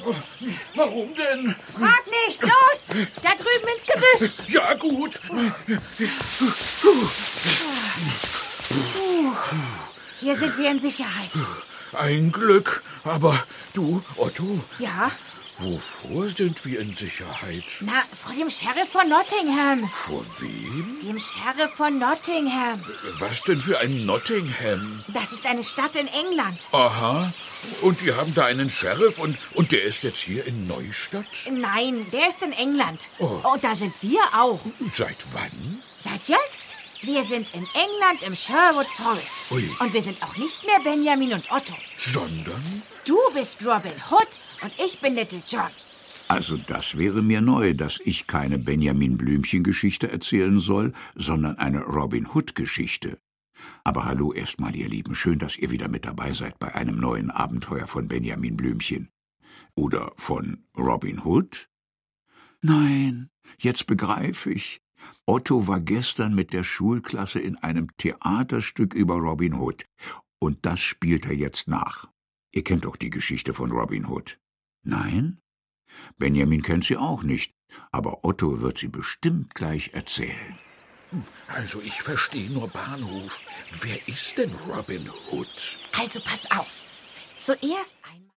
Warum denn? Frag nicht, los! Da drüben ins Gebüsch! Ja, gut. Hier sind wir in Sicherheit. Ein Glück. Aber du, Otto, Ja? wovor sind wir in Sicherheit? Na, vor dem Sheriff von Nottingham. Vor wem? Dem Sheriff von Nottingham. Was denn für ein Nottingham? Das ist eine Stadt in England. Aha. Und wir haben da einen Sheriff und der ist jetzt hier in Neustadt? Nein, der ist in England. Oh. Und da sind wir auch. Seit wann? Seit jetzt? Wir sind in England im Sherwood Forest. Ui. Und wir sind auch nicht mehr Benjamin und Otto. Sondern? Du bist Robin Hood und ich bin Little John. Also das wäre mir neu, dass ich keine Benjamin-Blümchen-Geschichte erzählen soll, sondern eine Robin-Hood-Geschichte. Aber hallo erstmal, ihr Lieben. Schön, dass ihr wieder mit dabei seid bei einem neuen Abenteuer von Benjamin Blümchen. Oder von Robin Hood? Nein, jetzt begreife ich. Otto war gestern mit der Schulklasse in einem Theaterstück über Robin Hood. Und das spielt er jetzt nach. Ihr kennt doch die Geschichte von Robin Hood. Nein? Benjamin kennt sie auch nicht, aber Otto wird sie bestimmt gleich erzählen. Also ich verstehe nur Bahnhof. Wer ist denn Robin Hood? Also pass auf. Zuerst einmal...